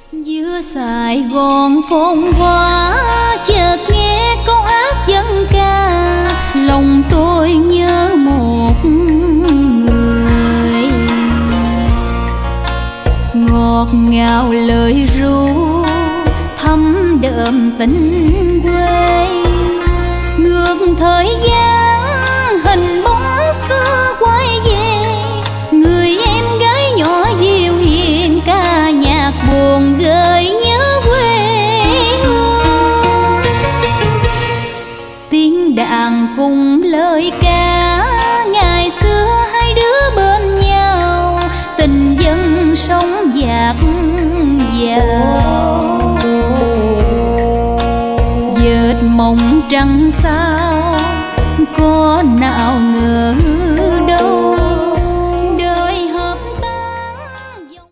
Giữa Sài Gòn phồn hoa chợt nghe câu hát dân ca, lòng tôi nhớ một người. Ngọt ngào lời ru thấm đượm tình quê, ngược thời gian hình bóng xưa quay về. Người em gái nhỏ dịu hiền ca nhạc buồn gợi nhớ quê hương. Tiếng đàn cùng lời ca ngày xưa hai đứa bên nhau, tình dân sống dạt dào. Dệt mộng trăng sao có nào ngờ